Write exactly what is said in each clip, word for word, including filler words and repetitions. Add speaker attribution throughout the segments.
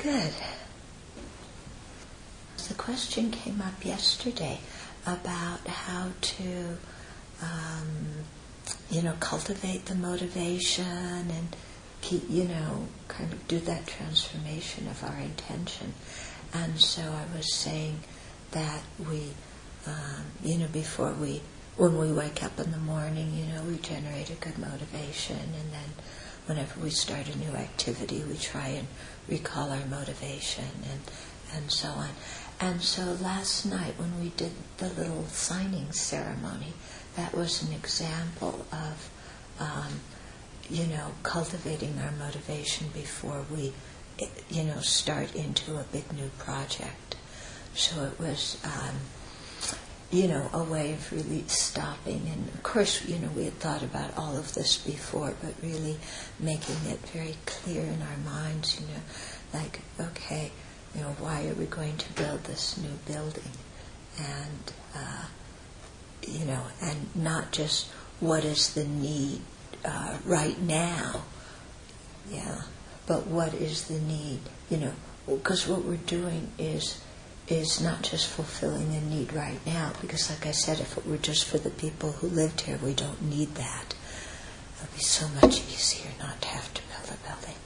Speaker 1: Good. The question came up yesterday about how to, um, you know, cultivate the motivation and keep, you know, kind of do that transformation of our intention. And so I was saying that we, um, you know, before we, when we wake up in the morning, you know, we generate a good motivation, and then whenever we start a new activity, we try and recall our motivation and, and so on. And so last night when we did the little signing ceremony, that was an example of, um, you know, cultivating our motivation before we, you know, start into a big new project. So it was, um, you know, a way of really stopping. And of course, you know, we had thought about all of this before, but really making it very clear in our minds, you know, like, okay, you know, why are we going to build this new building? And, uh, you know, and not just what is the need uh, right now, yeah, but what is the need, you know, because what we're doing is is not just fulfilling a need right now, because like I said, if it were just for the people who lived here, we don't need that. It would be so much easier not to have to build a building.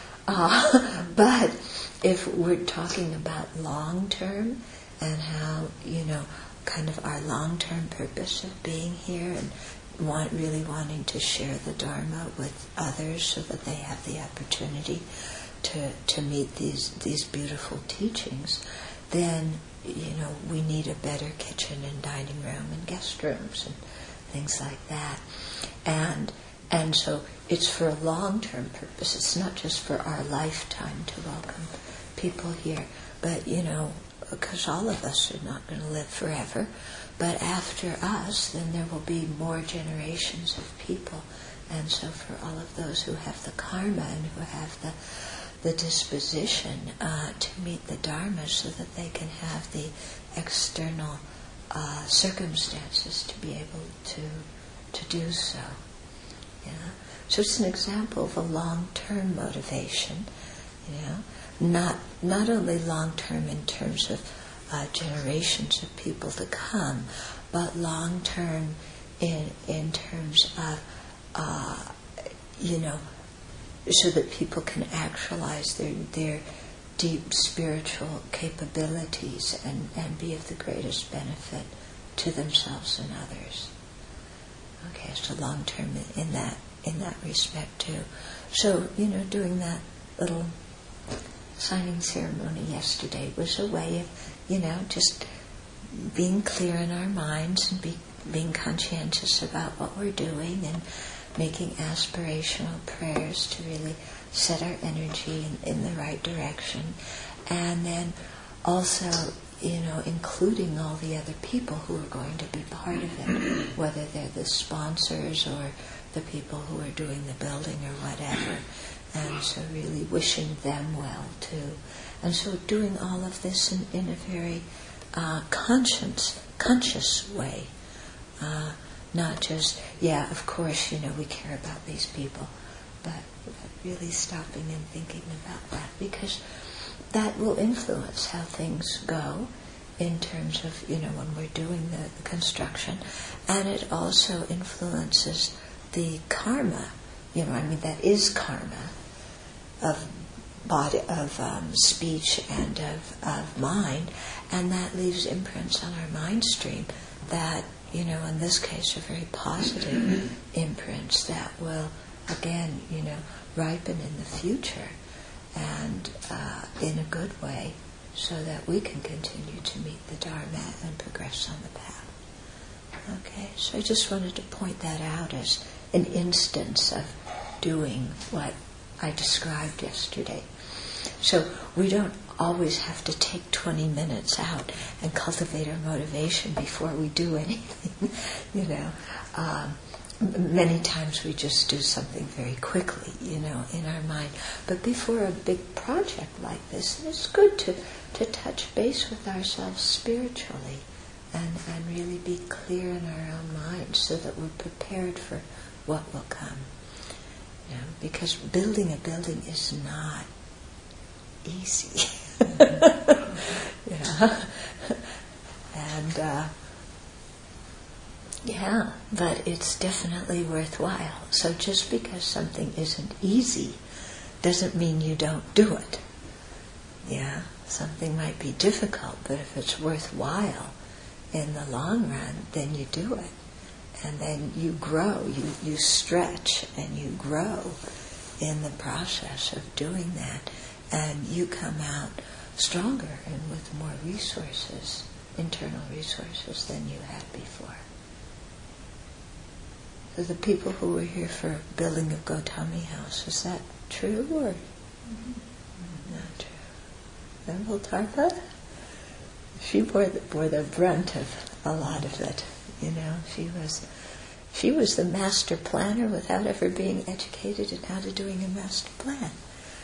Speaker 1: Uh, but if we're talking about long-term and how, you know, kind of our long-term purpose of being here and want, really wanting to share the Dharma with others so that they have the opportunity to, to meet these, these beautiful teachings, then, you know, we need a better kitchen and dining room and guest rooms and things like that. And and so it's for a long-term purpose. It's not just for our lifetime to welcome people here, but, you know, because all of us are not going to live forever, but after us, then there will be more generations of people. And so for all of those who have the karma and who have the the disposition uh, to meet the Dharma, so that they can have the external uh, circumstances to be able to to do so. Yeah. So it's an example of a long-term motivation. You know, not not only long-term in terms of uh, generations of people to come, but long-term in in terms of uh, you know. so that people can actualize their their deep spiritual capabilities and, and be of the greatest benefit to themselves and others. Okay, so long term in that in that respect too. So, you know, doing that little signing ceremony yesterday was a way of, you know, just being clear in our minds and be, being conscientious about what we're doing and making aspirational prayers to really set our energy in, in the right direction. And then also, you know, including all the other people who are going to be part of it, whether they're the sponsors or the people who are doing the building or whatever. And so really wishing them well too. And so doing all of this in, in a very uh, conscious, conscious way. Uh, Not just, yeah, of course, you know, we care about these people, but, but really stopping and thinking about that, because that will influence how things go in terms of, you know, when we're doing the, the construction. And it also influences the karma, you know, I mean, that is karma of body, of um, speech and of, of mind, and that leaves imprints on our mind stream that, you know, in this case, are very positive imprints that will, again, you know, ripen in the future and uh, in a good way, so that we can continue to meet the Dharma and progress on the path. Okay, so I just wanted to point that out as an instance of doing what I described yesterday. So we don't always have to take twenty minutes out and cultivate our motivation before we do anything. you know, um, many times we just do something very quickly, you know, in our mind. But before a big project like this, it's good to, to touch base with ourselves spiritually and, and really be clear in our own minds so that we're prepared for what will come. You know, because building a building is not easy. Yeah. And, uh, yeah, but it's definitely worthwhile. So just because something isn't easy doesn't mean you don't do it. Yeah, something might be difficult, but if it's worthwhile in the long run, then you do it. And then you grow, you, you stretch and you grow in the process of doing that. And you come out stronger and with more resources, internal resources, than you had before. So the people who were here for building of Gautami House, is that true or mm-hmm. not true? And Voltarpa? She bore the, bore the brunt of a lot of it. You know, she was she was the master planner without ever being educated in how to doing a master plan.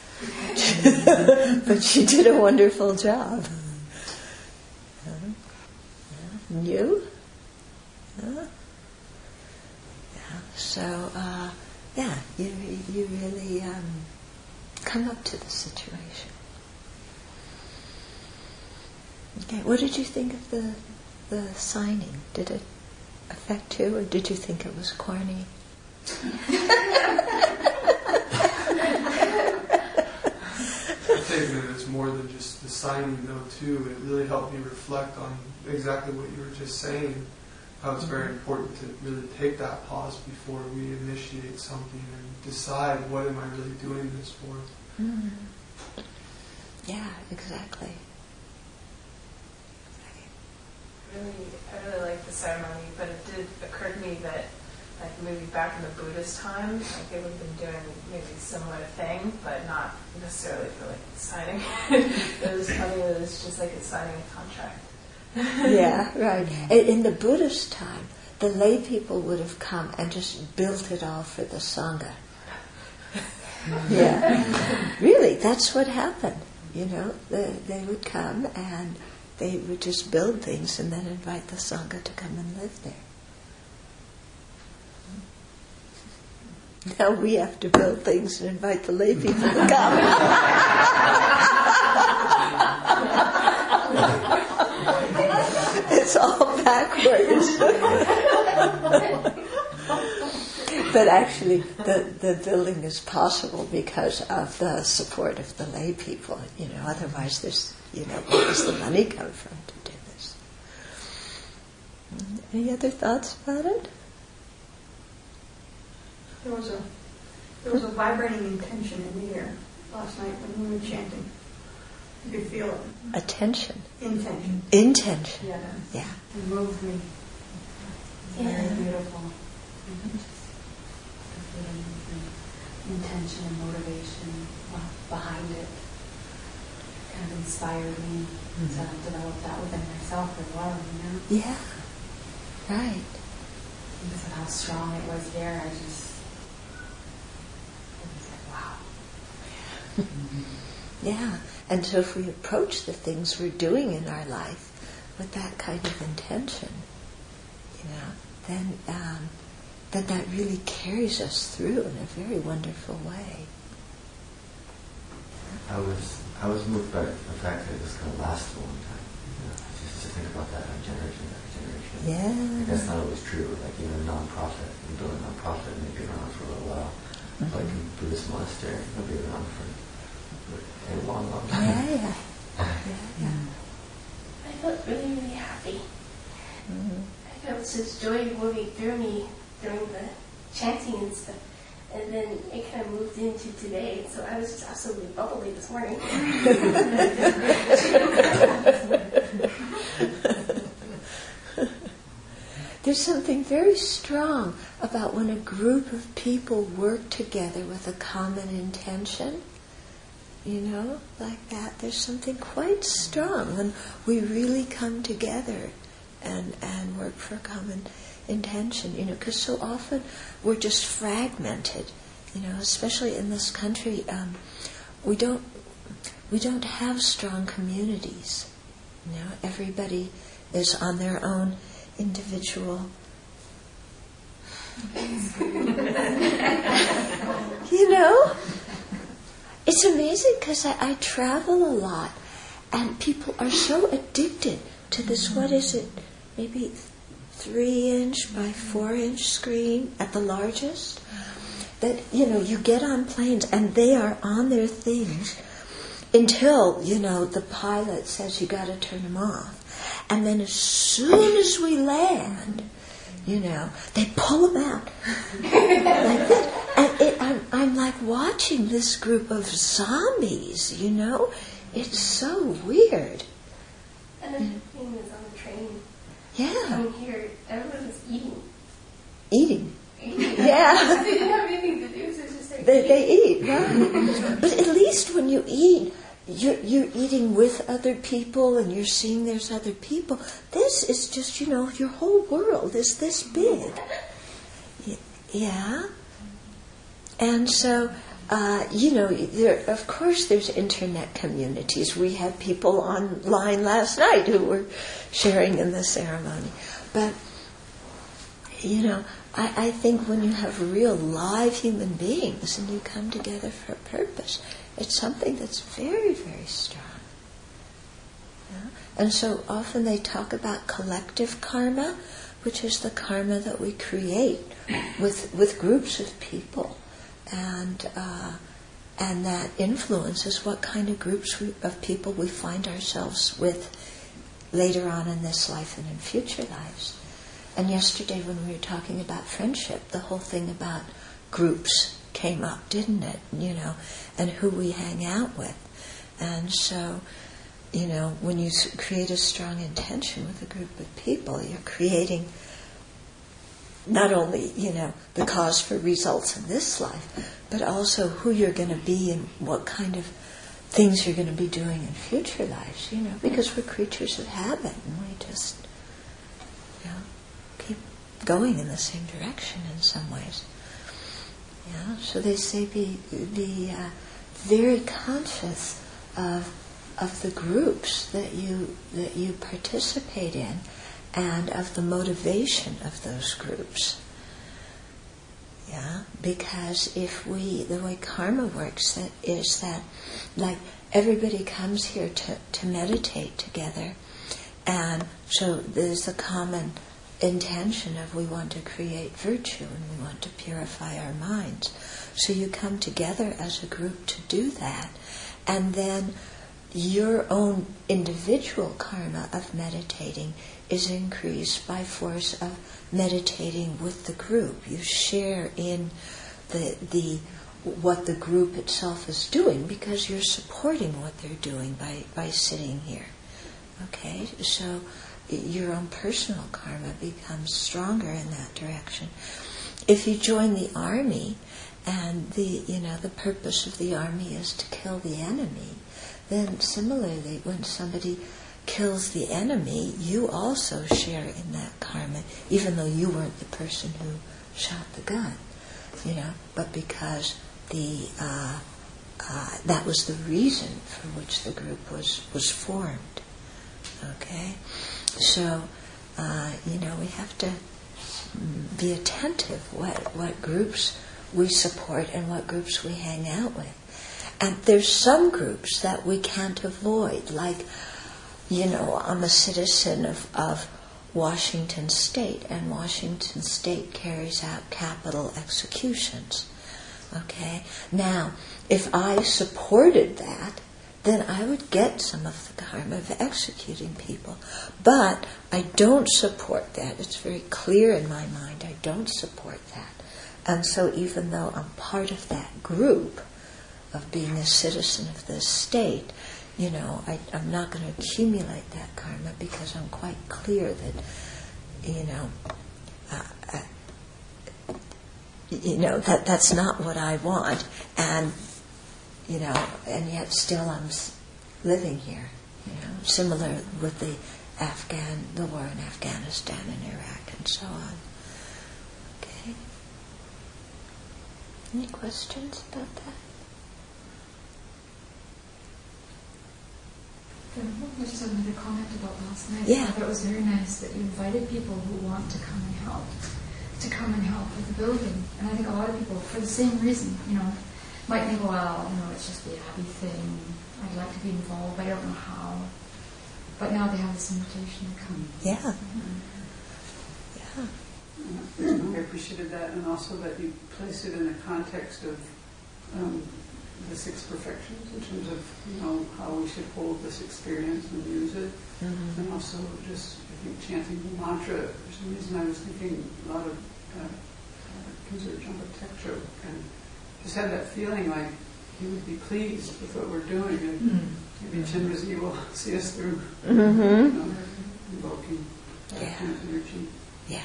Speaker 1: But she did a wonderful job. Uh, yeah. And you? Uh, yeah. So, uh, yeah, you you really um, come up to the situation. Okay, what did you think of the the signing? Did it affect you, or did you think it was corny?
Speaker 2: I think that it's more than just the signing, though, too. It really helped me reflect on exactly what you were just saying, how it's very important to really take that pause before we initiate something and decide, what am I really doing this for?
Speaker 1: Mm. Yeah, exactly.
Speaker 3: Really, I really liked the ceremony, but it did occur to me that, like, maybe back in the Buddhist time, like they would have been doing maybe a similar thing, but not necessarily for like signing. It was funny that it was just like it's signing a contract.
Speaker 1: Yeah, right. In the Buddhist time, the lay people would have come and just built it all for the Sangha. Yeah, really, that's what happened. You know, they, they would come and they would just build things and then invite the Sangha to come and live there. Now we have to build things and invite the lay people to come. It's all backwards. But actually, the, the building is possible because of the support of the lay people. You know, otherwise there's, you know, where does the money come from to do this? Any other thoughts about it?
Speaker 4: There was a there was a vibrating intention in the air last night when we were chanting. You could feel it.
Speaker 1: Attention.
Speaker 4: Intention.
Speaker 1: Intention.
Speaker 4: Yeah.
Speaker 1: Yeah.
Speaker 4: It moved me.
Speaker 5: Yeah.
Speaker 4: Very beautiful.
Speaker 5: Mm-hmm. Intention and motivation behind it kind of inspired me mm-hmm. to develop that within myself as well, you know?
Speaker 1: Yeah. Right.
Speaker 5: Because of how strong it was there, I just it was like, wow.
Speaker 1: Mm-hmm. Yeah. And so if we approach the things we're doing in our life with that kind of intention, you know, then um, then that really carries us through in a very wonderful way.
Speaker 6: I was I was moved by the fact that it was going to last a long time. You know, just to think about that on generation after generation.
Speaker 1: Yeah.
Speaker 6: Like that's not always true. Like even a non-profit, you build a non-profit and they've been around for a little while. Mm-hmm. Like in Buddhist monastery, they'll be around for a long, long time.
Speaker 1: Yeah, yeah. yeah, yeah.
Speaker 7: I felt really, really happy.
Speaker 1: Mm-hmm.
Speaker 7: I felt such joy moving through me during the chanting and stuff. And then it kind of moved into today, so I was just absolutely bubbly this morning.
Speaker 1: There's something very strong about when a group of people work together with a common intention. You know, like that. There's something quite strong when we really come together and, and work for a common intention, you know, because so often we're just fragmented, you know, especially in this country. Um, we don't we don't have strong communities. You know, everybody is on their own individual. You know, it's amazing because I, I travel a lot, and people are so addicted to this, what is it, maybe three inch by four inch screen at the largest, that, you know, you get on planes and they are on their things until, you know, the pilot says you got to turn them off. And then as soon as we land, you know, they pull them out like that. And it, I'm, I'm like watching this group of zombies, you know. It's so weird.
Speaker 7: Another thing is on the train.
Speaker 1: Yeah.
Speaker 7: Coming here, everyone was eating.
Speaker 1: Eating.
Speaker 7: Eating.
Speaker 1: Yeah.
Speaker 7: They didn't have anything to do, so it's just like
Speaker 1: They,
Speaker 7: eating.
Speaker 1: they eat, right? But at least when you eat, you're, you're eating with other people and you're seeing there's other people. This is just, you know, your whole world is this big. Yeah. And so, uh, you know, there, of course there's internet communities. We had people online last night who were sharing in the ceremony. But, you know, I, I think when you have real live human beings and you come together for a purpose, it's something that's very, very strong. Yeah? And so often they talk about collective karma, which is the karma that we create with with groups of people. And uh, and that influences what kind of groups we, of people we find ourselves with later on in this life and in future lives. And yesterday when we were talking about friendship, the whole thing about groups came up, didn't it? You know, and who we hang out with. And so, you know, when you create a strong intention with a group of people, you're creating not only, you know, the cause for results in this life, but also who you're going to be and what kind of things you're going to be doing in future lives, you know, because we're creatures of habit and we just, you know, keep going in the same direction in some ways. Yeah, so they say be be uh, very conscious of of the groups that you that you participate in, and of the motivation of those groups. Yeah, because if we, the way karma works, that is that, like, everybody comes here to, to meditate together, and so there's a common intention of we want to create virtue and we want to purify our minds. So you come together as a group to do that, and then your own individual karma of meditating is increased by force of meditating with the group. You share in the the what the group itself is doing because you're supporting what they're doing by, by sitting here. Okay, so your own personal karma becomes stronger in that direction. If you join the army, and the you know the purpose of the army is to kill the enemy, then similarly, when somebody kills the enemy, you also share in that karma, even though you weren't the person who shot the gun, you know, but because the uh, uh, that was the reason for which the group was was formed. Okay, so uh, you know we have to be attentive what what groups we support and what groups we hang out with. And there's some groups that we can't avoid, like, you know, I'm a citizen of, of Washington State, and Washington State carries out capital executions. Okay? Now, if I supported that, then I would get some of the karma of executing people. But I don't support that. It's very clear in my mind I don't support that. And so even though I'm part of that group of being a citizen of this state, you know, I, I'm not going to accumulate that karma because I'm quite clear that, you know, uh, uh, you know that that's not what I want, and you know, and yet still I'm living here. You know, similar with the Afghan, the war in Afghanistan and Iraq, and so on. Okay. Any questions about that?
Speaker 8: I just had another comment about last night.
Speaker 1: Yeah.
Speaker 8: I thought it was very nice that you invited people who want to come and help, to come and help with the building. And I think a lot of people, for the same reason, you know, might think, well, you know, it's just the Abbey thing. I'd like to be involved, but I don't know how. But now they have this invitation to come.
Speaker 1: Yeah.
Speaker 8: Mm-hmm.
Speaker 1: Yeah.
Speaker 9: I appreciated that, and also that you place it in the context of um, the six perfections, in terms of, you know, how we should hold this experience and use it.
Speaker 1: Mm-hmm.
Speaker 9: And also just, I think, chanting the mantra. For some reason I was thinking a lot of uh, uh, Kinzer Jampa and just had that feeling like he would be pleased with what we're doing, and mm-hmm. maybe Chenrezig will see us through,
Speaker 1: mm-hmm.
Speaker 9: you know, invoking that
Speaker 1: Yeah.
Speaker 9: kind of energy.
Speaker 1: Yeah.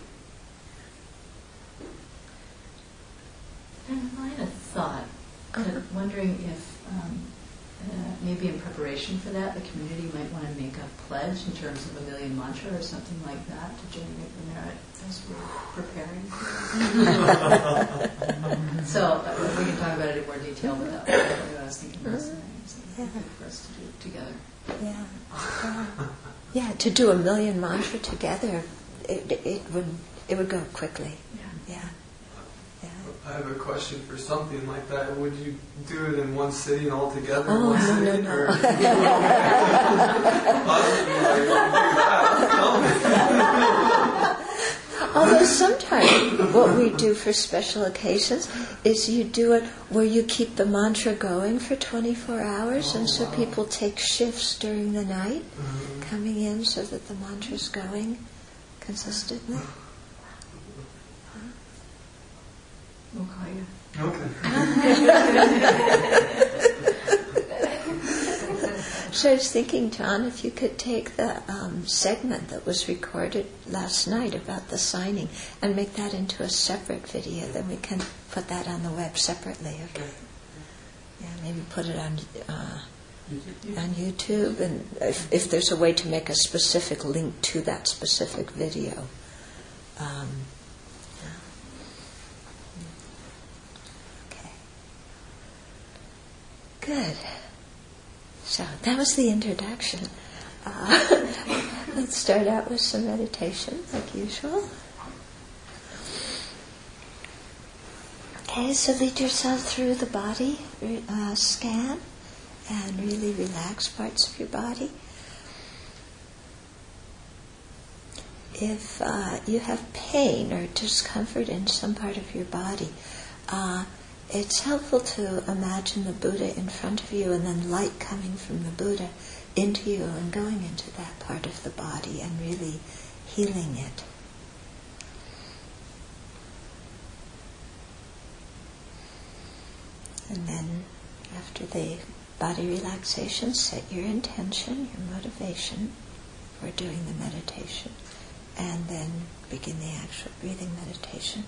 Speaker 10: And I had a thought, kind of wondering if um, uh, maybe in preparation for that, the community might want to make a pledge in terms of a million mantra or something like that to generate the merit as we're preparing. So uh, we can talk about it in more detail, but that was what I was thinking last night. So
Speaker 1: Yeah.
Speaker 10: good for us to do it together.
Speaker 1: Yeah. Yeah. Yeah, to do a million mantra together, it, it would it would go quickly.
Speaker 10: Yeah.
Speaker 1: Yeah. Yeah.
Speaker 2: I have a question for something like that. Would you do it in one sitting all together?
Speaker 1: Oh,
Speaker 2: in one
Speaker 1: no,
Speaker 2: sitting,
Speaker 1: no,
Speaker 2: or
Speaker 1: no.
Speaker 2: possibly like, you do that?
Speaker 1: Although sometimes what we do for special occasions is you do it where you keep the mantra going for twenty-four hours,
Speaker 2: Oh,
Speaker 1: and so
Speaker 2: wow.
Speaker 1: people take shifts during the night
Speaker 2: Mhm.
Speaker 1: coming in so that the mantra's going consistently.
Speaker 10: We'll call you.
Speaker 1: So I was thinking, John, if you could take the um, segment that was recorded last night about the signing and make that into a separate video, then we can put that on the web separately. Okay. Yeah, maybe put it on uh, on YouTube, and if, if there's a way to make a specific link to that specific video. Um, okay. Good. So that was the introduction. Uh, let's start out with some meditation, like usual. Okay, so lead yourself through the body uh, scan and really relax parts of your body. If uh, you have pain or discomfort in some part of your body, uh, it's helpful to imagine the Buddha in front of you and then light coming from the Buddha into you and going into that part of the body and really healing it. And then after the body relaxation, set your intention, your motivation for doing the meditation, and then begin the actual breathing meditation.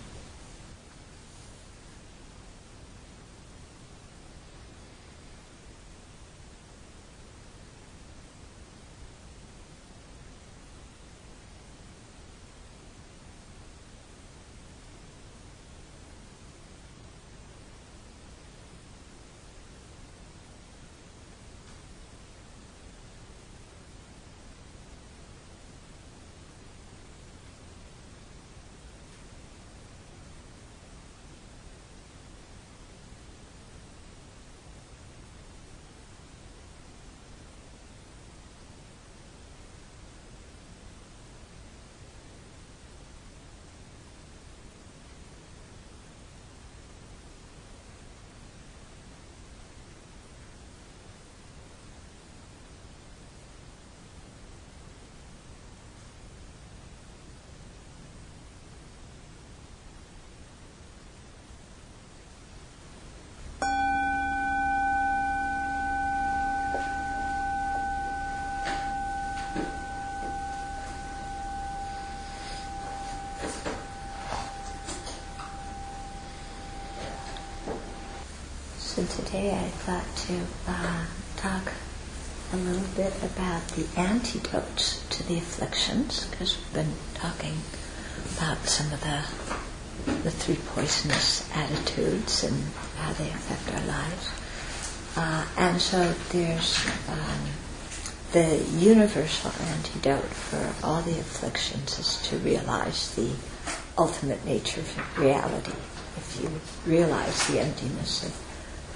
Speaker 1: So today I thought to uh, talk a little bit about the antidotes to the afflictions, because we've been talking about some of the the three poisonous attitudes and how they affect our lives. Uh, and so there's um, the universal antidote for all the afflictions is to realize the ultimate nature of reality. If you realize the emptiness of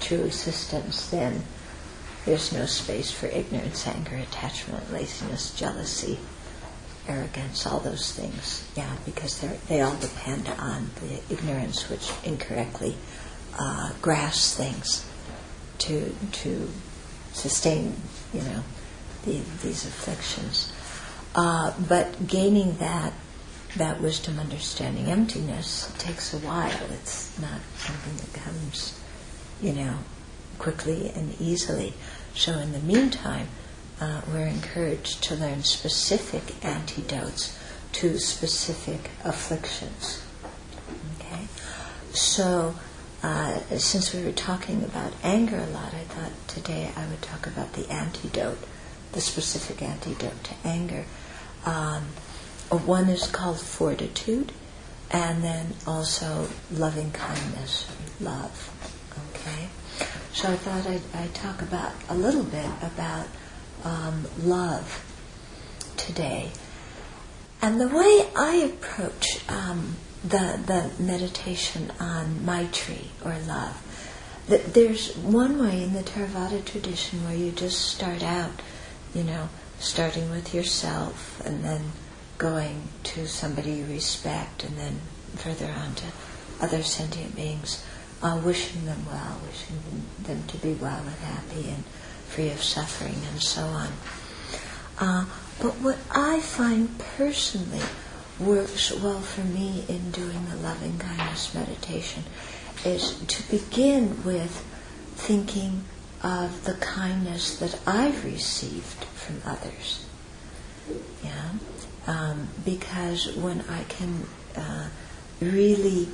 Speaker 1: true existence, then there's no space for ignorance, anger, attachment, laziness, jealousy, arrogance, all those things. Yeah, because they they all depend on the ignorance which incorrectly uh, grasps things to to sustain, you know, the, these afflictions. Uh, but gaining that that wisdom, understanding, emptiness takes a while. It's not something that comes, you know, quickly and easily. So in the meantime, uh, we're encouraged to learn specific antidotes to specific afflictions. Okay? So uh, since we were talking about anger a lot, I thought today I would talk about the antidote, the specific antidote to anger. Um, one is called fortitude, and then also loving kindness, love. Okay? So I thought I'd, I'd talk about a little bit about um, love today. And the way I approach um, the the meditation on Maitri, or love, th- there's one way in the Theravada tradition where you just start out, you know, starting with yourself and then going to somebody you respect and then further on to other sentient beings, uh, wishing them well, wishing them, them to be well and happy and free of suffering and so on. Uh, but what I find personally works well for me in doing the loving kindness meditation is to begin with thinking of the kindness that I've received from others. Yeah, um, because when I can uh, really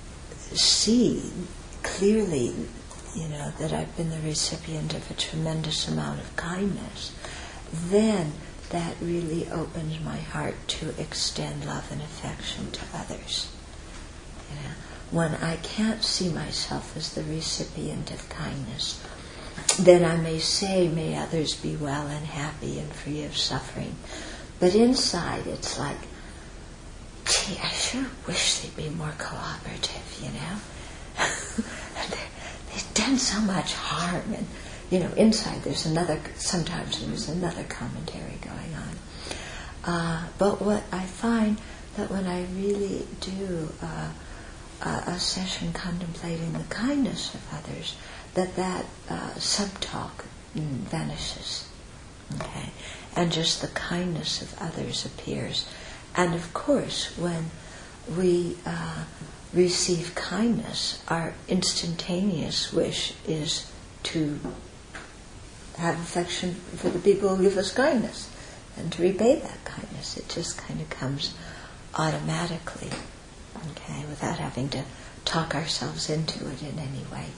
Speaker 1: see clearly, you know, that I've been the recipient of a tremendous amount of kindness, then that really opens my heart to extend love and affection to others. You know, when I can't see myself as the recipient of kindness, then I may say, may others be well and happy and free of suffering. But inside it's like, gee, I sure wish they'd be more cooperative, you know. They've done so much harm. And, you know, inside there's another, sometimes there's another commentary going on. Uh, but what I find that when I really do uh, a, a session contemplating the kindness of others, that that uh, sub-talk mm, vanishes, okay, and just the kindness of others appears. And of course, when we uh, receive kindness, our instantaneous wish is to have affection for the people who give us kindness and to repay that kindness. It just kind of comes automatically, okay, without having to talk ourselves into it in any way.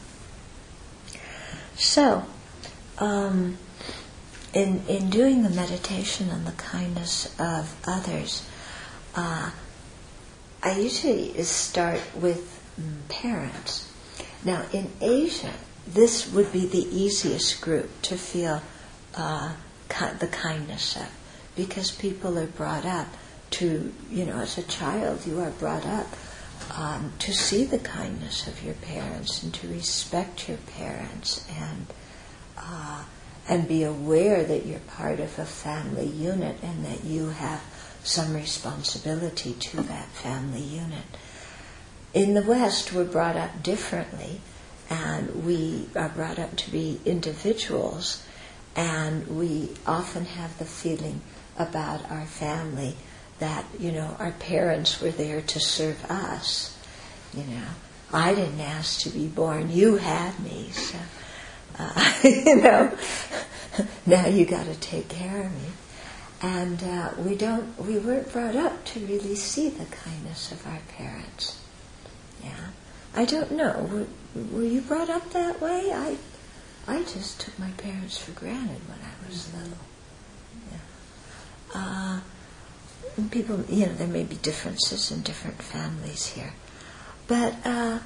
Speaker 1: So, um, in in doing the meditation on the kindness of others, uh, I usually start with mm, parents. Now, in Asia, this would be the easiest group to feel uh, ki- the kindness of, because people are brought up to, you know, as a child, you are brought up Um, to see the kindness of your parents and to respect your parents and uh, and be aware that you're part of a family unit and that you have some responsibility to that family unit. In the West, we're brought up differently, and we are brought up to be individuals, and we often have the feeling about our family that, you know, our parents were there to serve us. You know, I didn't ask to be born, you had me, so, uh, you know, now you got to take care of me. And uh, we don't, we weren't brought up to really see the kindness of our parents. Yeah, I don't know. Were, were you brought up that way? I, I just took my parents for granted when I was little. Yeah. Uh, People, you know, there may be differences in different families here. But uh,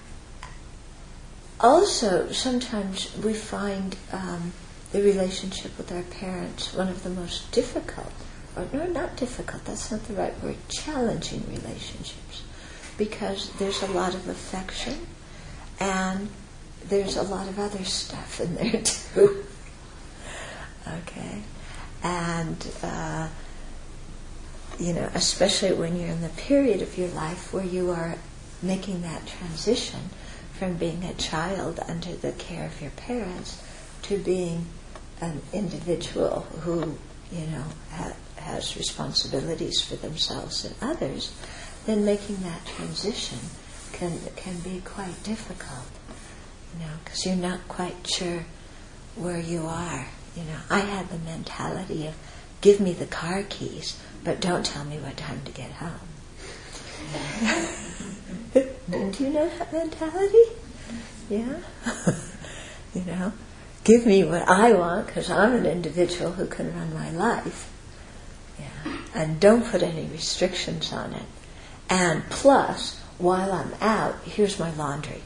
Speaker 1: also, sometimes we find um, the relationship with our parents one of the most difficult, or no, not difficult, that's not the right word, challenging relationships. Because there's a lot of affection, and there's a lot of other stuff in there too. Okay? And, uh, you know, especially when you're in the period of your life where you are making that transition from being a child under the care of your parents to being an individual who, you know, ha- has responsibilities for themselves and others, then making that transition can can be quite difficult, you know, because you're not quite sure where you are. You know, I had the mentality of, give me the car keys, but don't tell me what time to get home. Didn't you know that mentality? Yeah? You know, give me what I want because I'm an individual who can run my life. Yeah. And don't put any restrictions on it. And plus, while I'm out, here's my laundry.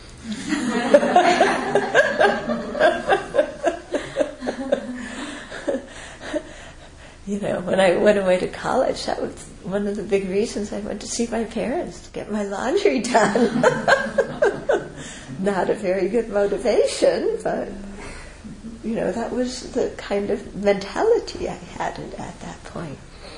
Speaker 1: You know, when I went away to college, that was one of the big reasons I went to see my parents, to get my laundry done. Not a very good motivation, but, you know, that was the kind of mentality I had at that point.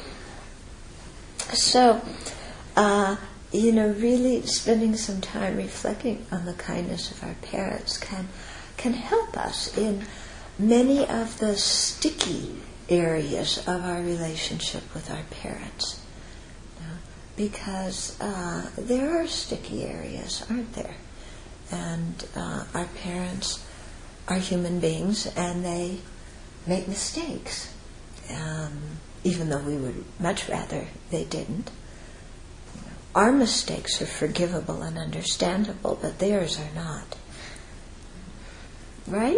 Speaker 1: So, uh, you know, really spending some time reflecting on the kindness of our parents can can help us in many of the sticky areas of our relationship with our parents. You know, because uh, there are sticky areas, aren't there? And uh, our parents are human beings and they make mistakes, um, even though we would much rather they didn't. You know, our mistakes are forgivable and understandable, but theirs are not. Right?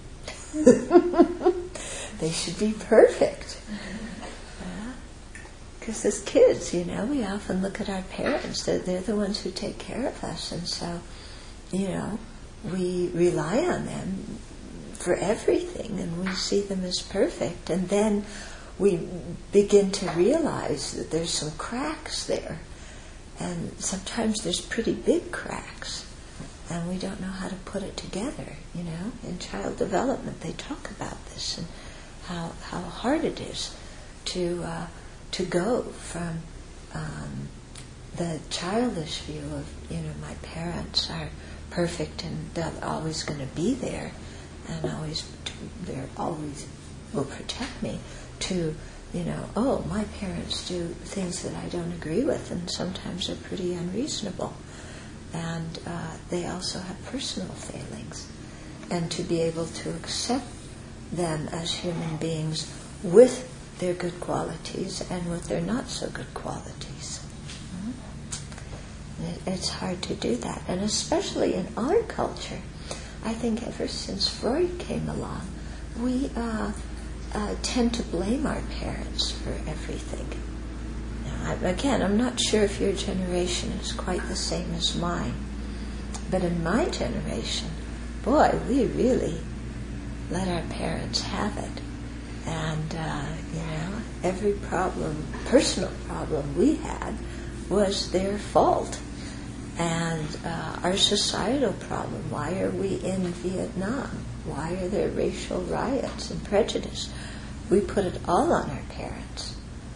Speaker 1: They should be perfect. Because uh, as kids, you know, we often look at our parents. They're, they're the ones who take care of us. And so, you know, we rely on them for everything and we see them as perfect. And then we begin to realize that there's some cracks there. And sometimes there's pretty big cracks. And we don't know how to put it together, you know. In child development, they talk about this and how how hard it is to uh, to go from um, the childish view of, you know, my parents are perfect and they're always going to be there, and always they're always will protect me, to, you know, oh, my parents do things that I don't agree with, and sometimes are pretty unreasonable. And uh, they also have personal failings. And to be able to accept them as human beings with their good qualities and with their not so good qualities. Mm-hmm. It, it's hard to do that. And especially in our culture, I think ever since Freud came along, we uh, uh, tend to blame our parents for everything. Again, I'm not sure if your generation is quite the same as mine, but in my generation, boy, we really let our parents have it. And, uh, you know, every problem, personal problem we had was their fault. And uh, our societal problem, why are we in Vietnam? Why are there racial riots and prejudice? We put it all on our parents.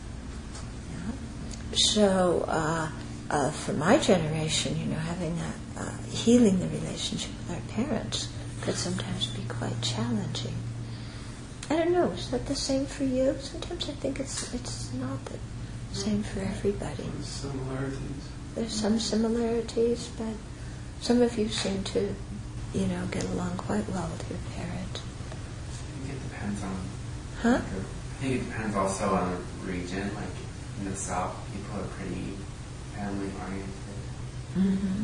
Speaker 1: So, uh, uh, for my generation, you know, having a, uh, healing the relationship with our parents could sometimes be quite challenging. I don't know, is that the same for you? Sometimes I think it's it's not the same for everybody.
Speaker 2: There's similarities.
Speaker 1: There's some similarities, but some of you seem to, you know, get along quite well with your parents.
Speaker 11: I think it depends on...
Speaker 1: Huh?
Speaker 11: I think it depends also on the region, like... In the South, people are pretty family-oriented.
Speaker 1: Mm-hmm.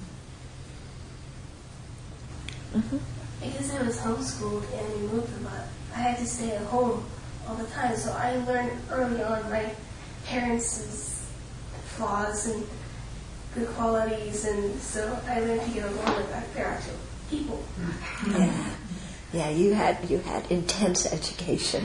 Speaker 1: Mm-hmm.
Speaker 7: Because I was homeschooled and we moved a lot, I had to stay at home all the time. So I learned early on my parents' flaws and good qualities, and so I learned to get along with their actual people.
Speaker 1: Yeah. Yeah, you had you had intense education.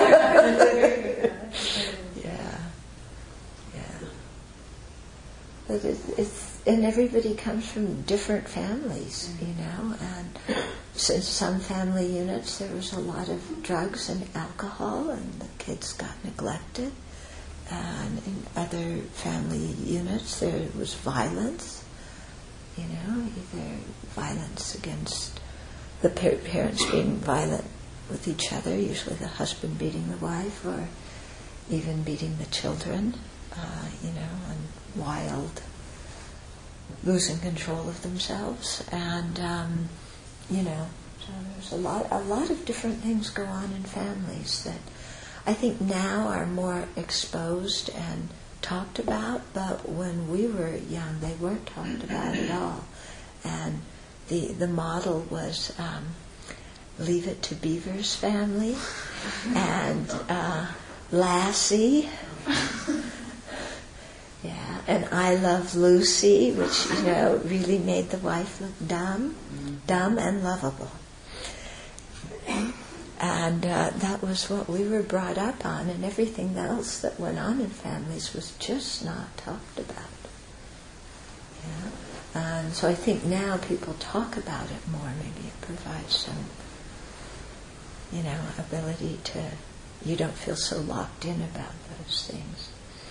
Speaker 1: Yeah, yeah. that it, it's, and everybody comes from different families, you know, and in some family units there was a lot of drugs and alcohol and the kids got neglected, and in other family units there was violence, you know, either violence against the par- parents being violent with each other, usually the husband beating the wife, or even beating the children, uh, you know, and wild, losing control of themselves, and um, you know, so there's a lot, a lot of different things go on in families that I think now are more exposed and talked about, but when we were young, they weren't talked about at all, and the the model was. Um, Leave It to Beaver's family, and uh, Lassie, yeah, and I Love Lucy, which, you know, really made the wife look dumb, dumb and lovable. And uh, that was what we were brought up on, and everything else that went on in families was just not talked about. Yeah, and so I think now people talk about it more. Maybe it provides some, you know, ability to, you don't feel so locked in about those things.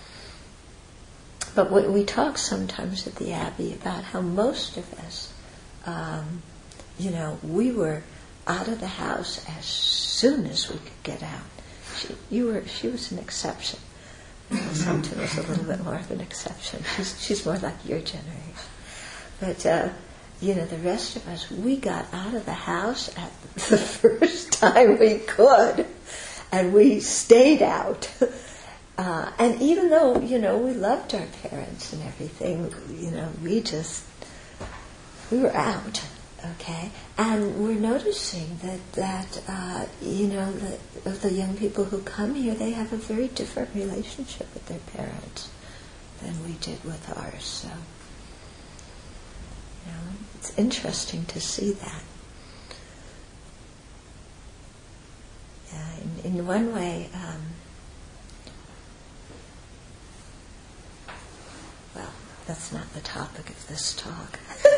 Speaker 1: But we, we talk sometimes at the Abbey about how most of us, um, you know, we were out of the house as soon as we could get out. She, you were, she was an exception. Something was a little bit more of an exception. She's, she's more like your generation. But, uh, you know, the rest of us, we got out of the house at the first time we could, and we stayed out. Uh, and even though, you know, we loved our parents and everything, you know, we just, we were out, okay? And we're noticing that, that uh, you know, the, of the young people who come here, they have a very different relationship with their parents than we did with ours, so. You know, it's interesting to see that. Yeah, in, in one way, um, well, that's not the topic of this talk.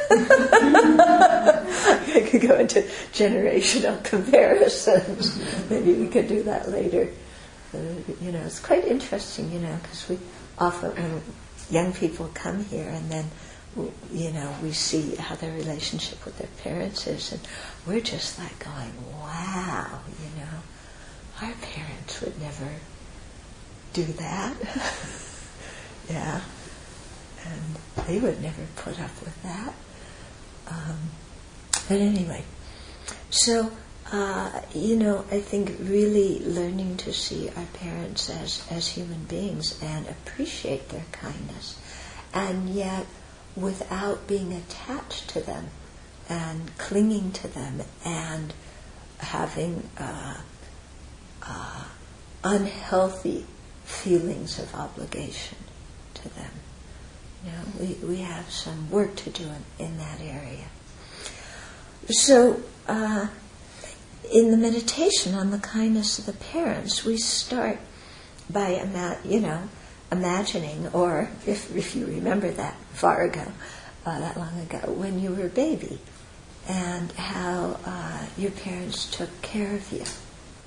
Speaker 1: I could go into generational comparisons. Maybe we could do that later. Uh, you know, it's quite interesting, you know, because we often, when young people come here and then you know, we see how their relationship with their parents is, and we're just like going, wow, you know, our parents would never do that. Yeah. And they would never put up with that. Um, but anyway, so, uh, you know, I think really learning to see our parents as, as human beings and appreciate their kindness, and yet without being attached to them and clinging to them and having uh, uh, unhealthy feelings of obligation to them. You know, we, we have some work to do in, in that area. So, uh, in the meditation on the kindness of the parents, we start by, ima- you know, imagining, or if if you remember that far ago, uh, that long ago, when you were a baby, and how uh, your parents took care of you.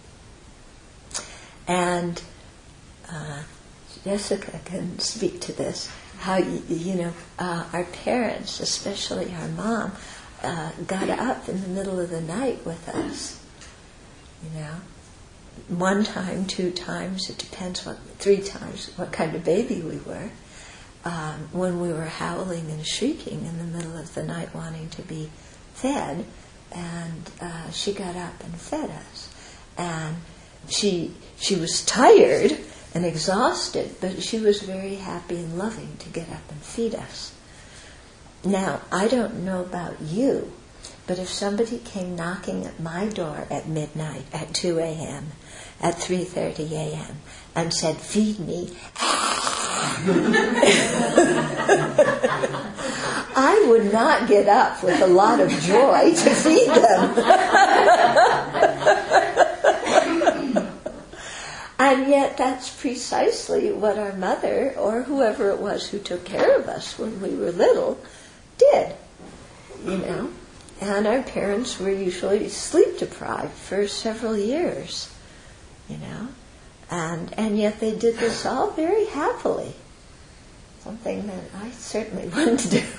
Speaker 1: And uh, Jessica can speak to this, how, you, you know, uh, our parents, especially our mom, uh, got up in the middle of the night with us, you know. One time, two times, it depends what, three times, what kind of baby we were, um, when we were howling and shrieking in the middle of the night wanting to be fed, and uh, she got up and fed us. And she she was tired and exhausted, but she was very happy and loving to get up and feed us. Now, I don't know about you, but if somebody came knocking at my door at midnight, at two a.m., at three thirty a.m., and said, "Feed me," I would not get up with a lot of joy to feed them. And yet that's precisely what our mother, or whoever it was who took care of us when we were little, did, you know. And our parents were usually sleep deprived for several years, you know. And and yet they did this all very happily. Something that I certainly wouldn't do.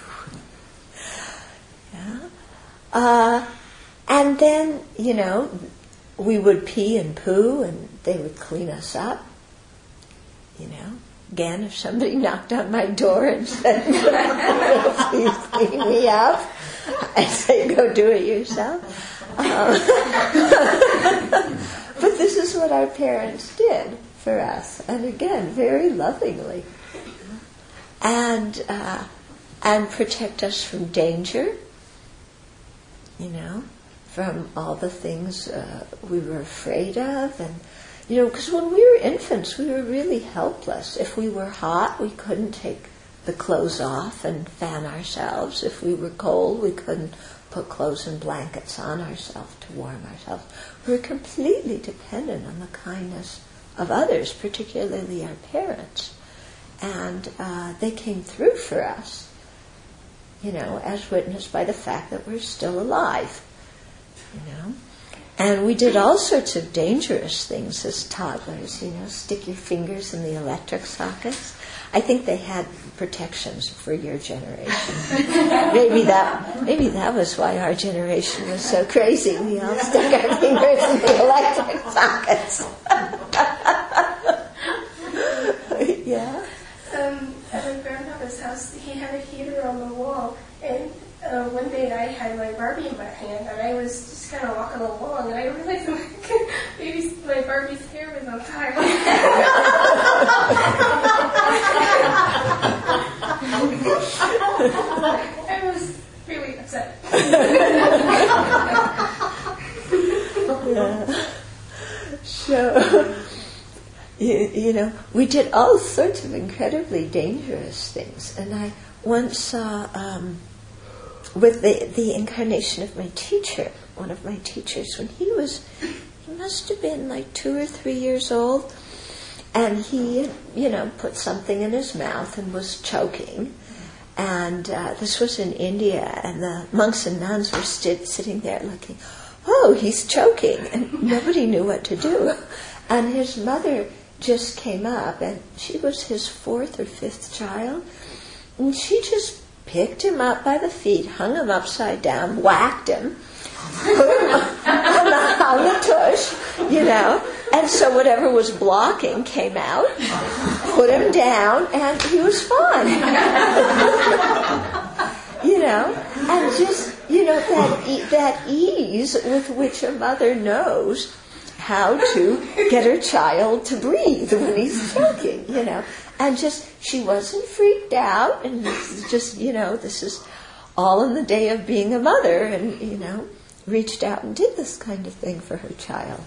Speaker 1: Yeah. Uh, and then, you know, we would pee and poo and they would clean us up. You know. Again, if somebody knocked on my door and said, please clean me up, I'd say, go do it yourself. Um, but this is what our parents did for us. And again, very lovingly. And uh, and protect us from danger, you know, from all the things uh, we were afraid of. And, you know, because when we were infants, we were really helpless. If we were hot, we couldn't take the clothes off and fan ourselves. If we were cold, we couldn't put clothes and blankets on ourselves to warm ourselves. We were completely dependent on the kindness of others, particularly our parents. And uh, they came through for us, you know, as witnessed by the fact that we're still alive, you know. And we did all sorts of dangerous things as toddlers, you know, stick your fingers in the electric sockets. I think they had protections for your generation. maybe that maybe that was why our generation was so crazy. We all stuck our fingers in the electric sockets. Yeah.
Speaker 7: Um, at my grandpapa's house, he had a heater on the wall, and uh, one day I had my Barbie in my hand, and I was just kind of walking along, and I realized maybe my Barbie's hair was on fire. I was really upset.
Speaker 1: Yeah. So, you, you know, we did all sorts of incredibly dangerous things. And I once saw, um, with the, the incarnation of my teacher, one of my teachers, when he was, he must have been like two or three years old, and he, you know, put something in his mouth and was choking. And uh, this was in India, and the monks and nuns were st- sitting there looking, oh, he's choking, and nobody knew what to do. And his mother just came up, and she was his fourth or fifth child, and she just picked him up by the feet, hung him upside down, whacked him, put him on the tush, you know, and so whatever was blocking came out, put him down, and he was fine. You know, and just, you know, that e- that ease with which a mother knows how to get her child to breathe when he's choking, you know. And just, she wasn't freaked out, and just, you know, this is all in the day of being a mother, and, you know, reached out and did this kind of thing for her child.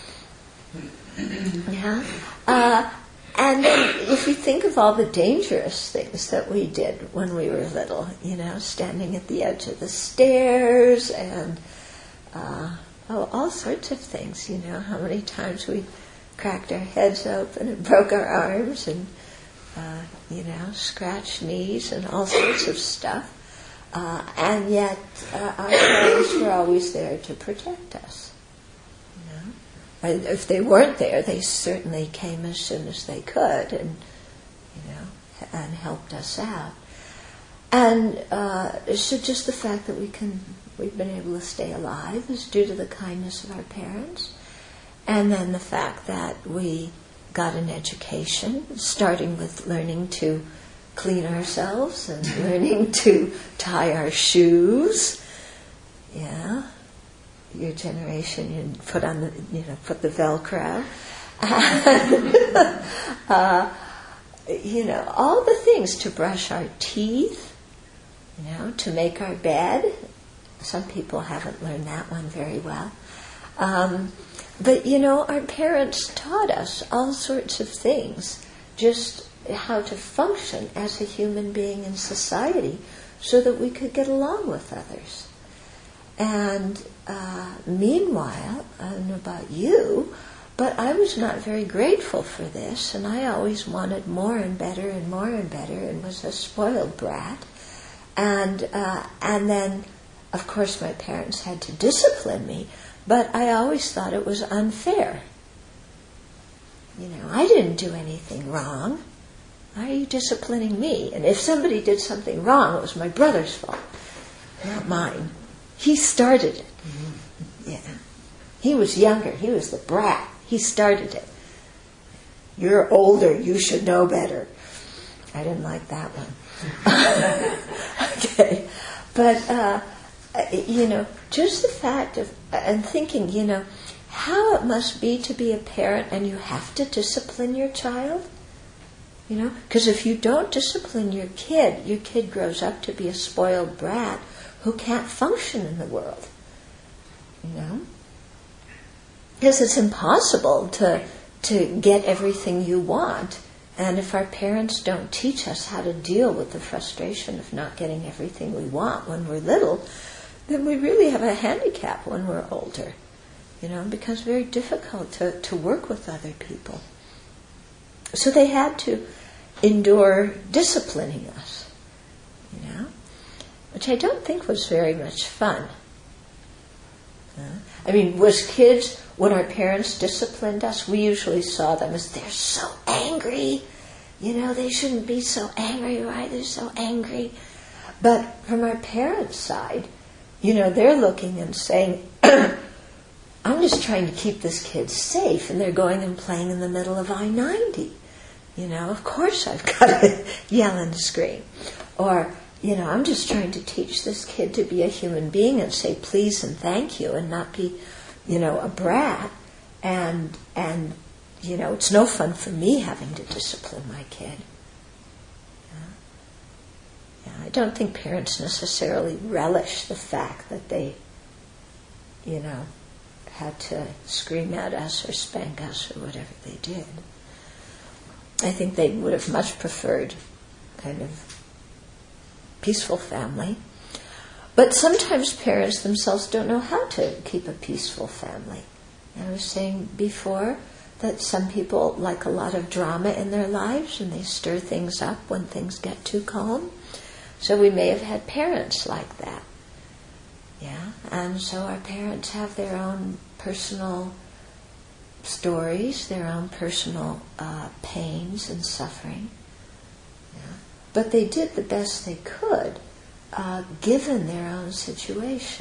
Speaker 1: Yeah. Uh, and then if you think of all the dangerous things that we did when we were little, you know, standing at the edge of the stairs and uh, oh, all sorts of things, you know, how many times we cracked our heads open and broke our arms and, uh, you know, scratched knees and all sorts of stuff. Uh, and yet uh, our parents were always there to protect us. If they weren't there, they certainly came as soon as they could, and you know, and helped us out. And uh, so, just the fact that we can, we've been able to stay alive is due to the kindness of our parents, and then the fact that we got an education, starting with learning to clean ourselves and learning to tie our shoes. Yeah. Your generation, you put on the, you know, put the Velcro, uh, you know, all the things to brush our teeth, you know, to make our bed. Some people haven't learned that one very well, um, but you know, our parents taught us all sorts of things, just how to function as a human being in society, so that we could get along with others. And Uh, meanwhile, I don't know about you, But I was not very grateful for this, and I always wanted more and better and more and better, and was a spoiled brat. And uh, and then, of course, my parents had to discipline me, but I always thought it was unfair. You know, I didn't do anything wrong. Why are you disciplining me? And if somebody did something wrong, it was my brother's fault, not mine. He started it. Mm-hmm. Yeah. He was younger. He was the brat. He started it. You're older. You should know better. I didn't like that one. Okay. But, uh, you know, just the fact of, and thinking, you know, how it must be to be a parent and you have to discipline your child. You know, because if you don't discipline your kid, your kid grows up to be a spoiled brat who can't function in the world. You know? Because it's impossible to to get everything you want. And if our parents don't teach us how to deal with the frustration of not getting everything we want when we're little, then we really have a handicap when we're older. You know, it becomes very difficult to, to work with other people. So they had to endure disciplining us, you know, which I don't think was very much fun. Uh, I mean, was kids, when our parents disciplined us, we usually saw them as, they're so angry, you know, they shouldn't be so angry, right? They're so angry. But from our parents' side, you know, they're looking and saying, I'm just trying to keep this kid safe, and they're going and playing in the middle of I ninety. You know, of course I've got to yell and scream. Or, you know, I'm just trying to teach this kid to be a human being and say please and thank you and not be, you know, a brat. And, and you know, it's no fun for me having to discipline my kid. Yeah. Yeah, I don't think parents necessarily relish the fact that they, you know, had to scream at us or spank us or whatever they did. I think they would have much preferred kind of peaceful family. But sometimes parents themselves don't know how to keep a peaceful family. I was saying before that some people like a lot of drama in their lives and they stir things up when things get too calm. So we may have had parents like that. Yeah, and so our parents have their own personal stories, their own personal uh, pains and suffering. Yeah. But they did the best they could, uh, given their own situation.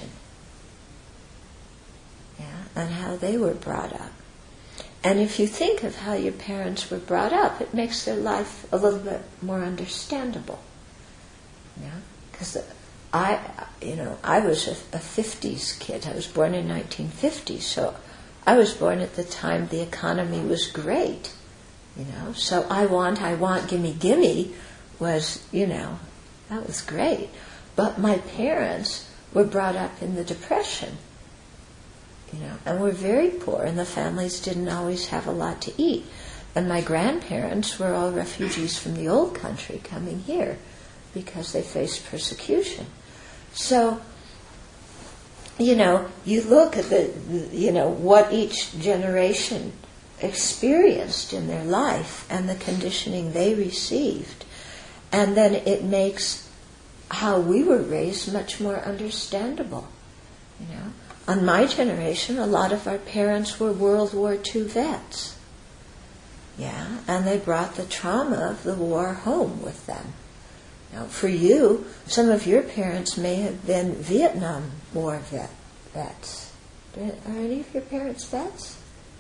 Speaker 1: Yeah, and how they were brought up. And if you think of how your parents were brought up, it makes their life a little bit more understandable. Yeah, because I, you know, I was a, a fifties kid. I was born in nineteen fifty, so I was born at the time the economy was great, you know. So I want, I want, gimme, gimme was, you know, that was great. But my parents were brought up in the Depression, you know, and were very poor, and the families didn't always have a lot to eat. And my grandparents were all refugees from the old country coming here because they faced persecution. So, you know, you look at the, you know, what each generation experienced in their life and the conditioning they received. And then it makes how we were raised much more understandable. You know, on my generation, a lot of our parents were World War Two vets. Yeah, and they brought the trauma of the war home with them. Now, for you, some of your parents may have been Vietnam War vet, vets. Are any of your parents vets?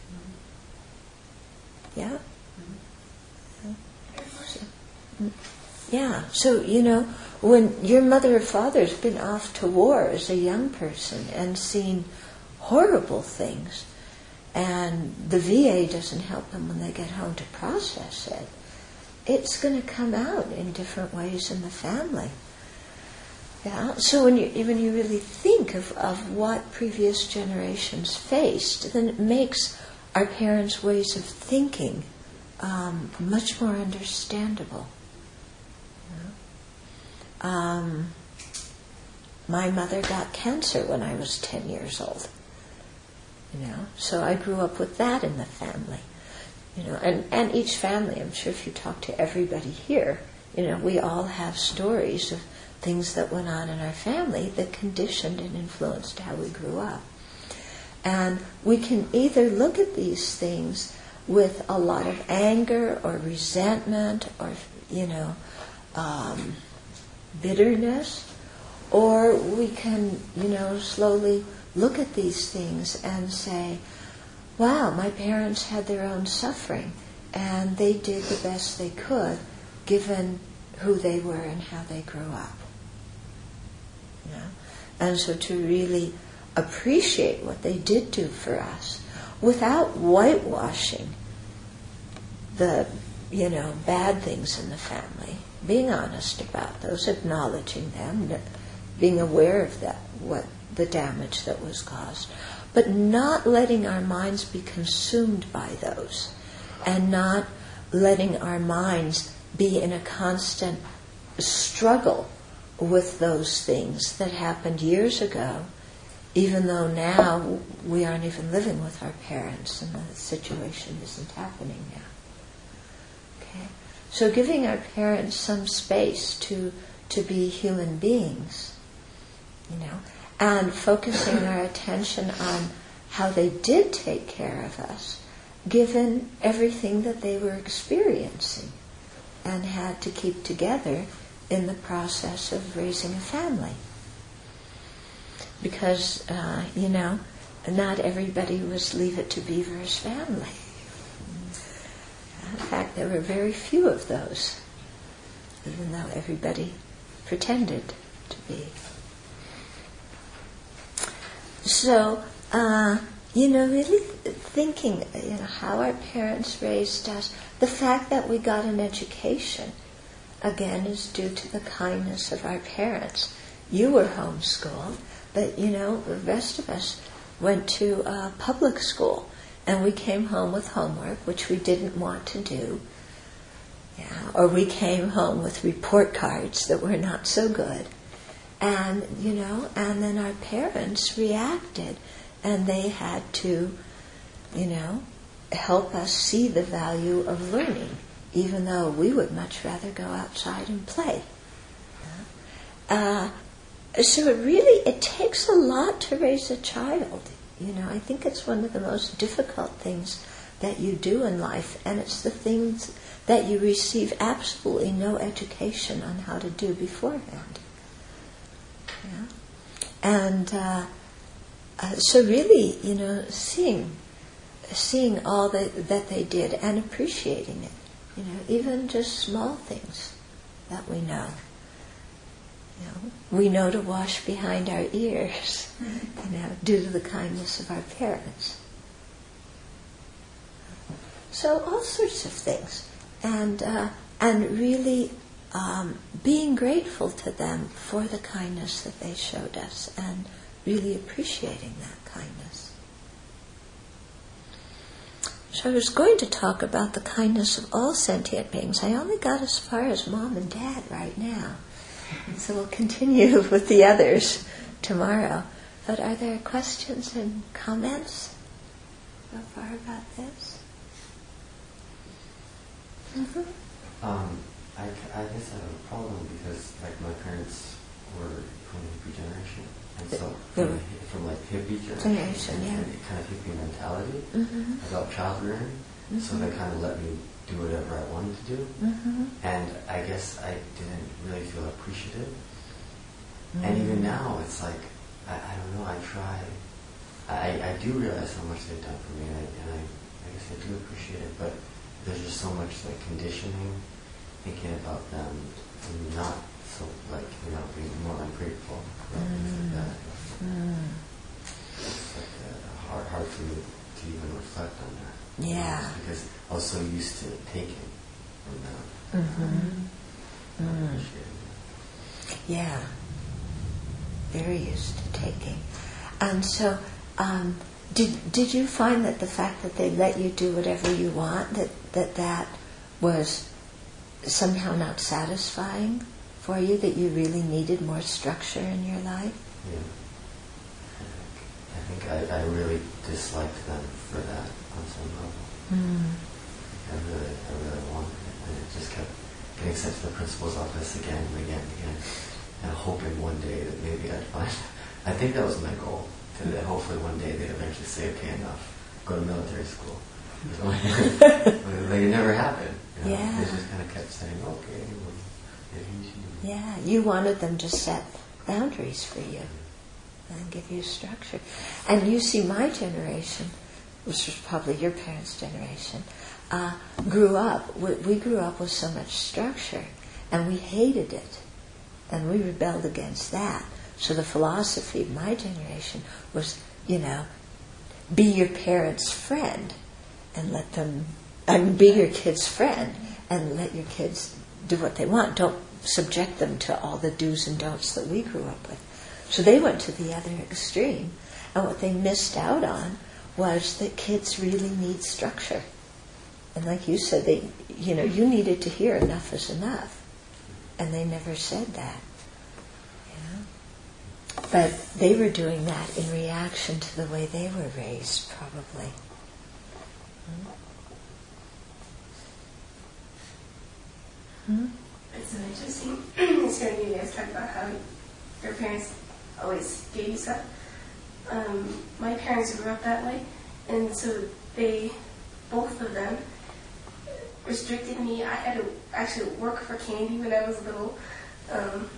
Speaker 1: Yeah? So, yeah, so, you know, when your mother or father's been off to war as a young person and seen horrible things, and the V A doesn't help them when they get home to process it, it's going to come out in different ways in the family. Yeah. So when you when you really think of, of what previous generations faced, then it makes our parents' ways of thinking um, much more understandable. Yeah. Um, my mother got cancer when I was ten years old. You know, so I grew up with that in the family. You know, and, and each family, I'm sure if you talk to everybody here, you know, we all have stories of things that went on in our family that conditioned and influenced how we grew up. And we can either look at these things with a lot of anger or resentment or, you know, um, bitterness, or we can, you know, slowly look at these things and say, wow, my parents had their own suffering and they did the best they could given who they were and how they grew up. You know? And so to really appreciate what they did do for us without whitewashing the, you know, bad things in the family, being honest about those, acknowledging them, being aware of that, what the damage that was caused, but not letting our minds be consumed by those, and not letting our minds be in a constant struggle with those things that happened years ago, even though now we aren't even living with our parents and the situation isn't happening now. Okay? So giving our parents some space to to be human beings, you know, and focusing our attention on how they did take care of us, given everything that they were experiencing and had to keep together in the process of raising a family. Because, uh, you know, not everybody was Leave It to Beaver's family. In fact, there were very few of those, even though everybody pretended to be. So, uh, you know, really thinking, you know, how our parents raised us, the fact that we got an education, again, is due to the kindness of our parents. You were homeschooled, but, you know, the rest of us went to uh, public school, and we came home with homework, which we didn't want to do. Yeah, or we came home with report cards that were not so good. And, you know, and then our parents reacted, and they had to, you know, help us see the value of learning, even though we would much rather go outside and play. Uh, so it really, it takes a lot to raise a child. You know, I think it's one of the most difficult things that you do in life, and it's the things that you receive absolutely no education on how to do beforehand. Yeah? And uh, uh, so really, you know, seeing seeing all that, that they did and appreciating it, you know, even just small things that we know. You know, we know to wash behind our ears, you know, due to the kindness of our parents. So all sorts of things, and uh, and really um, being grateful to them for the kindness that they showed us, and really appreciating that kindness. So I was going to talk about the kindness of all sentient beings. I only got as far as Mom and Dad right now. So we'll continue with the others tomorrow. But are there questions and comments so far about this? Mm-hmm.
Speaker 6: Um, I, I guess I have a problem because, like, my parents were from the hippie generation, and so from, from like hippie generation,
Speaker 1: generation yeah.
Speaker 6: and kind of hippie mentality
Speaker 1: mm-hmm.
Speaker 6: about child rearing, mm-hmm. so they kind of let me do whatever I wanted to do,
Speaker 1: mm-hmm.
Speaker 6: and I guess I didn't really feel appreciative.
Speaker 1: Mm-hmm.
Speaker 6: And even now, it's like, I, I don't know, I try, I, I do realize how much they've done for me, and I, and I, I guess I do appreciate it, but there's just so much like conditioning, thinking about them, and not so like, you know, being more ungrateful about mm. things like that.
Speaker 1: Mm.
Speaker 6: It's like uh, hard, hard for me to even reflect on that.
Speaker 1: Yeah.
Speaker 6: You know, because I was so used to taking from them.
Speaker 1: Mm-hmm.
Speaker 6: Not
Speaker 1: Mm.
Speaker 6: appreciating it.
Speaker 1: Yeah. Very used to taking. And so, um, did did you find that the fact that they let you do whatever you want, that that, that was somehow not satisfying for you, that you really needed more structure in your life?
Speaker 6: Yeah. I think I, I really disliked them for that on some level.
Speaker 1: Mm.
Speaker 6: I really, I really wanted it. And it just kept getting sent to the principal's office again and again and again, and hoping one day that maybe I'd find. I think that was my goal. To that hopefully one day they'd eventually say, okay, enough, go to military school. But it never happened. You know?
Speaker 1: Yeah.
Speaker 6: They just kind of kept saying, okay, well, maybe you should.
Speaker 1: Yeah, you wanted them to set boundaries for you and give you structure. And you see, my generation, which was probably your parents' generation, uh, grew up, we, we grew up with so much structure, and we hated it, and we rebelled against that. So the philosophy of my generation was, you know, be your parents' friend, and let them, I mean, be your kid's friend, and let your kids do what they want. Don't subject them to all the do's and don'ts that we grew up with. So they went to the other extreme, and what they missed out on was that kids really need structure. And like you said, they, you know, you needed to hear enough is enough, and they never said that. You know? But they were doing that in reaction to the way they were raised, probably. Hmm? Hmm?
Speaker 7: It's so interesting. It's hearing you guys talk about how your parents always gave you stuff. Um, my parents grew up that way, and so they, both of them, restricted me. I had to actually work for candy when I was little, um,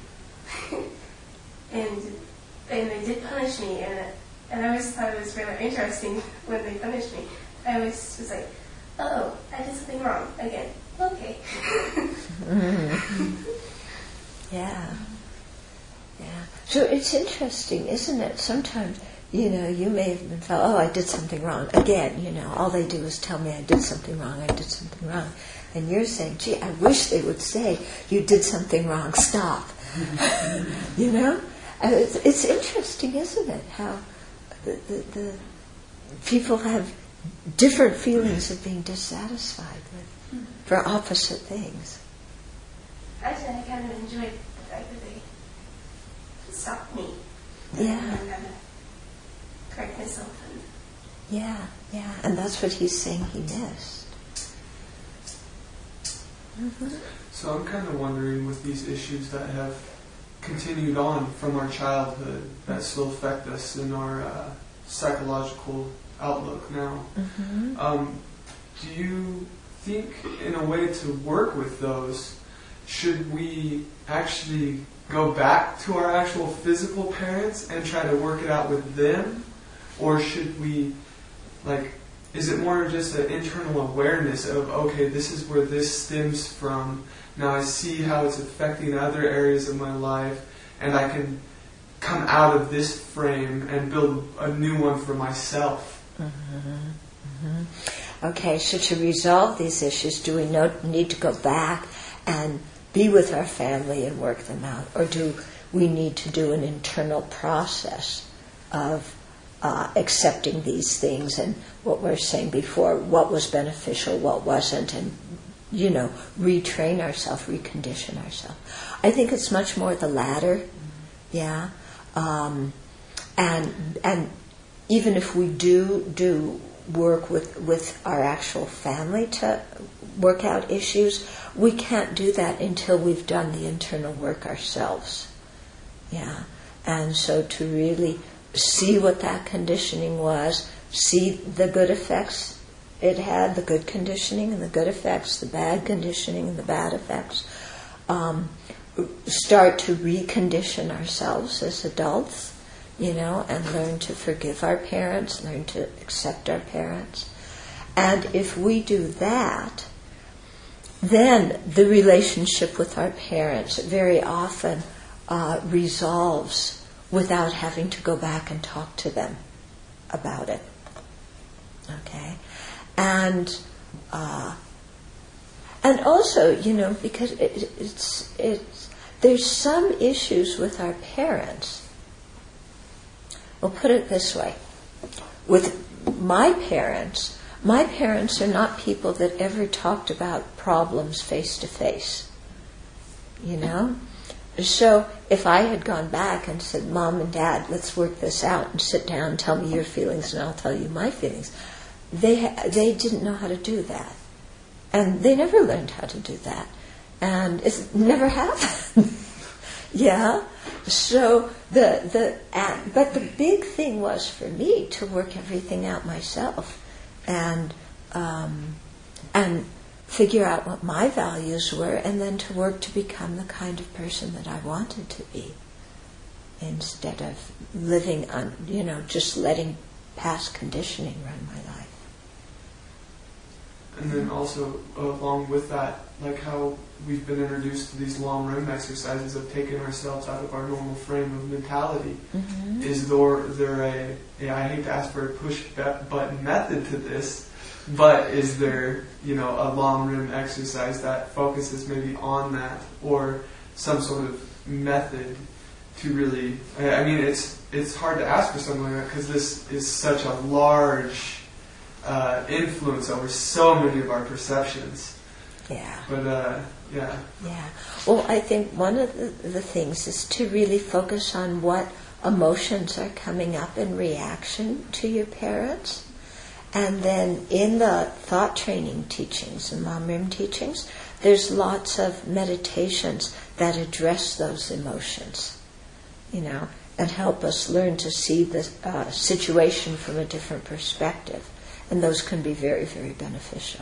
Speaker 7: and and they did punish me, and and I always thought it was really interesting when they punished me. I always was like, oh, I did something wrong again. Okay.
Speaker 1: Mm-hmm. Yeah. Yeah. So it's interesting, isn't it? Sometimes, you know, you may have been felt, oh, I did something wrong. Again, you know, all they do is tell me I did something wrong, I did something wrong. And you're saying, gee, I wish they would say, you did something wrong, stop. You know? And it's, it's interesting, isn't it? How the, the, the people have different feelings of being dissatisfied with, for opposite things.
Speaker 7: Actually, I kind of enjoyed the fact that they stopped me.
Speaker 1: Yeah.
Speaker 7: And I had to correct myself. And
Speaker 1: Yeah, yeah. And that's what he's saying he missed. Mm-hmm.
Speaker 2: So I'm kind of wondering, with these issues that have continued on from our childhood that still affect us in our uh, psychological outlook now,
Speaker 1: Mm-hmm.
Speaker 2: um, do you think, in a way to work with those, should we actually go back to our actual physical parents and try to work it out with them? Or should we, like, is it more just an internal awareness of, okay, this is where this stems from, now I see how it's affecting other areas of my life, and I can come out of this frame and build a new one for myself?
Speaker 1: Mm-hmm. Mm-hmm. Okay, so to resolve these issues, do we know, need to go back and be with our family and work them out? Or do we need to do an internal process of uh, accepting these things and what we were saying before, what was beneficial, what wasn't, and, you know, retrain ourselves, recondition ourselves? I think it's much more the latter, yeah. Um, and and even if we do do work with, with our actual family to work out issues, we can't do that until we've done the internal work ourselves. Yeah. And so to really see what that conditioning was, see the good effects it had, the good conditioning and the good effects, the bad conditioning and the bad effects, um, start to recondition ourselves as adults, you know, and learn to forgive our parents, learn to accept our parents. And if we do that, then the relationship with our parents very often uh, resolves without having to go back and talk to them about it. Okay? And uh, and also, you know, because it, it's it's there's some issues with our parents. We'll put it this way. With my parents, my parents are not people that ever talked about problems face to face. You know? So if I had gone back and said, Mom and Dad, let's work this out and sit down, tell me your feelings and I'll tell you my feelings, they ha- they didn't know how to do that. And they never learned how to do that. And it never happened. Yeah. So the the uh, but the big thing was for me to work everything out myself, and um, and figure out what my values were, and then to work to become the kind of person that I wanted to be, instead of living on, you know, just letting past conditioning run my life.
Speaker 2: And then also, along with that, like how we've been introduced to these long R E M exercises of taking ourselves out of our normal frame of mentality. Mm-hmm. Is there, there a, yeah, I hate to ask for a push button method to this, but is there, you know, a long R E M exercise that focuses maybe on that, or some sort of method to really, I mean, it's it's hard to ask for something like that because this is such a large Uh, influence over so many of our perceptions.
Speaker 1: Yeah.
Speaker 2: But, uh, yeah.
Speaker 1: Yeah. Well, I think one of the, the things is to really focus on what emotions are coming up in reaction to your parents. And then in the thought training teachings and Mom R I M teachings, there's lots of meditations that address those emotions, you know, and help us learn to see the uh, situation from a different perspective. And those can be very, very beneficial.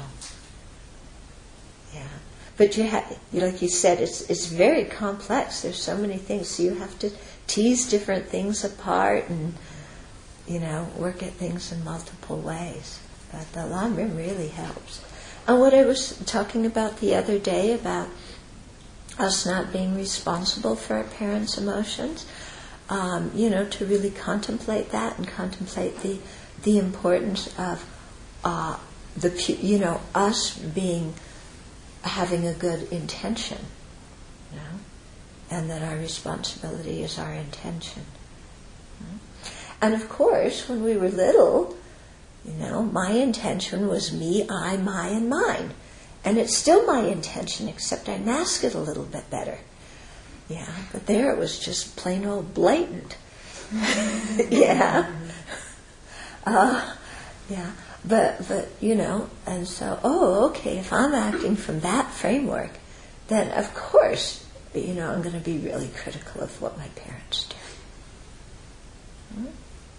Speaker 1: Yeah. But you have, like you said, it's it's very complex. There's so many things. So you have to tease different things apart and, you know, work at things in multiple ways. But the Lam Rim really helps. And what I was talking about the other day about us not being responsible for our parents' emotions, um, you know, to really contemplate that and contemplate the the importance of Uh, the you know us being having a good intention, you know, and that our responsibility is our intention. And of course, when we were little, you know, my intention was me, I, my, and mine, and it's still my intention, except I mask it a little bit better. Yeah, but there it was just plain old blatant. Yeah. Uh, yeah. But, but, you know, and so, oh, okay, if I'm acting from that framework, then of course, you know, I'm going to be really critical of what my parents do. Hmm?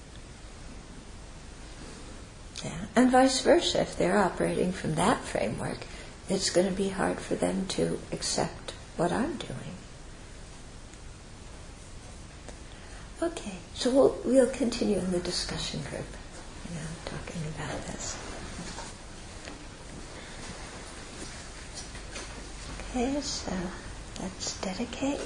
Speaker 1: Yeah. And vice versa, if they're operating from that framework, it's going to be hard for them to accept what I'm doing. Okay, so we'll, we'll continue in the discussion group. You know, talking about this. Okay, so let's dedicate.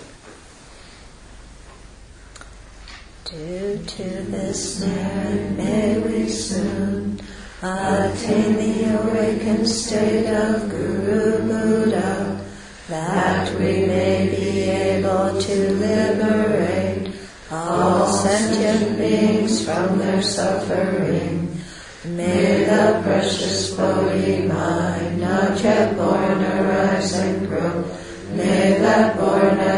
Speaker 1: Due to this merit, may we soon attain the awakened state of Guru Buddha, that we may be able to liberate all sentient beings from their suffering. May the precious Bodhi mind not yet born arise and grow. May that born